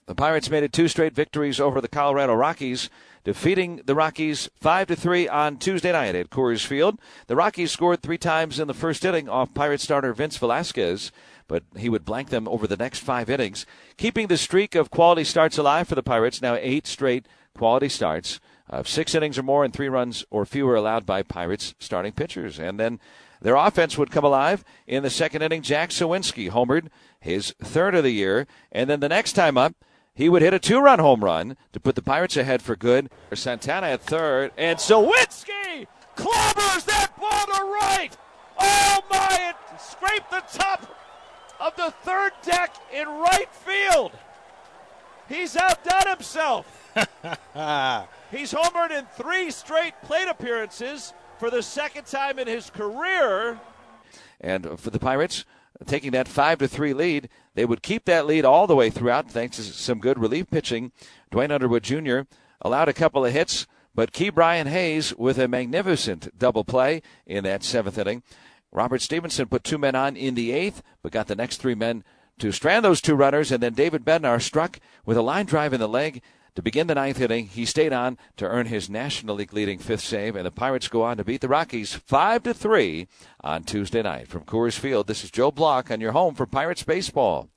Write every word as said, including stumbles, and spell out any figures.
The Pirates made it two straight victories over the Colorado Rockies, defeating the Rockies five to three on Tuesday night at Coors Field. The Rockies scored three times in the first inning off Pirate starter Vince Velasquez, but he would blank them over the next five innings, keeping the streak of quality starts alive for the Pirates, now eight straight quality starts of six innings or more and three runs or fewer allowed by Pirates starting pitchers. And then their offense would come alive in the second inning. Jack Sawinski homered, his third of the year, and then the next time up, he would hit a two-run home run to put the Pirates ahead for good. Santana at third, and Sawinski clobbers that ball to right. Oh, my, it scraped the top of the third deck in right field. He's outdone himself. He's homered in three straight plate appearances for the second time in his career. And for the Pirates, taking that five to three lead, they would keep that lead all the way throughout thanks to some good relief pitching. Dwayne Underwood Junior allowed a couple of hits, but Key Brian Hayes with a magnificent double play in that seventh inning. Robert Stevenson put two men on in the eighth, but got the next three men to strand those two runners, and then David Bednar struck with a line drive in the leg to begin the ninth inning. He stayed on to earn his National League leading fifth save, and the Pirates go on to beat the Rockies five to three on Tuesday night. From Coors Field, this is Joe Block on your home for Pirates baseball.